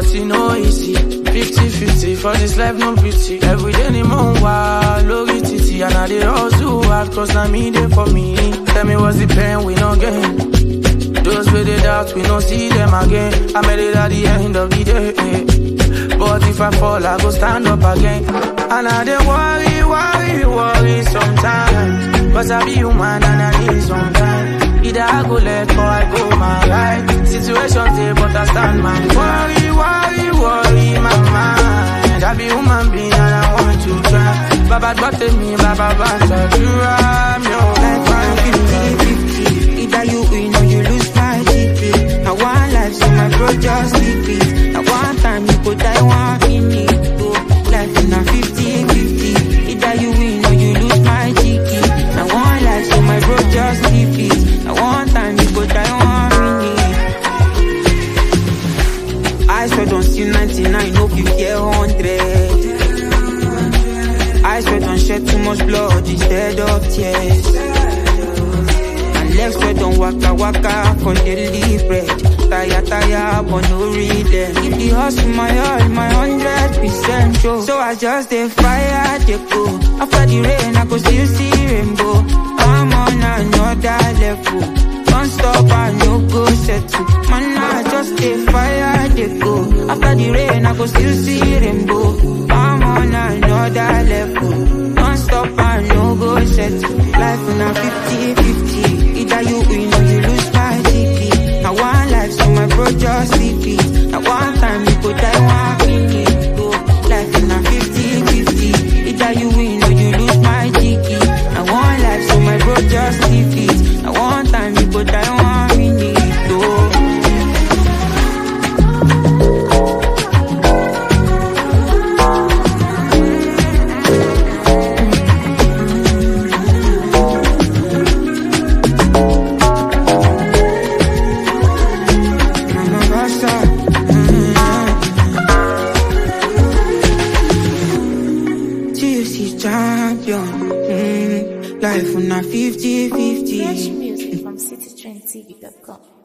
it no easy. 50-50 for this life, no pity. Every day ni mo wa lórí títì, and I dey hustle hard, cause na me dey for me. Tell me what's the pain we no gain? Those with the doubt, we no see them again. I made it at the end of the day. But if I fall, I go stand up again. And I dey worry sometimes. Cause I be human and I need some time. Either I go left or I go my right. Situations there, but I stand my worry, my mind. I be human being and I want to try. Baba got me, Baba got you. I'm your life, 50-50. Either you win or you lose my ticket. I want life, so my bro just leave it. I want time, you go die 1 minute. Life in a 50-50. Either you win or you lose my ticket. I want life, so my bro just leave it. I want time, you go die 1 minute. I swear don't see 99, hope you get 100. I swear don't shed too much blood instead of tears. And legs swear don't waka for daily bread. Tire, but no reason. If the hustle my all, my 100% show. So I just dey fire, dey go. After the rain, I go still see rainbow. I'm on another level. Don't stop, I no go settle. Man, I just dey fire, dey go. After the rain, I go still see rainbow. I'm on another level. Don't stop, I no go settle. Life in a 50-50. Either you win or you lose my ticket. I want life, so my bro just leave it. I want time, you go die 1 minute. Life in a 50-50. Either you win or you lose my ticket. I want life, so my bro just leave it. I want time, you go die 1 minute. Life on a 50-50. Fresh music from citytrendtv.com.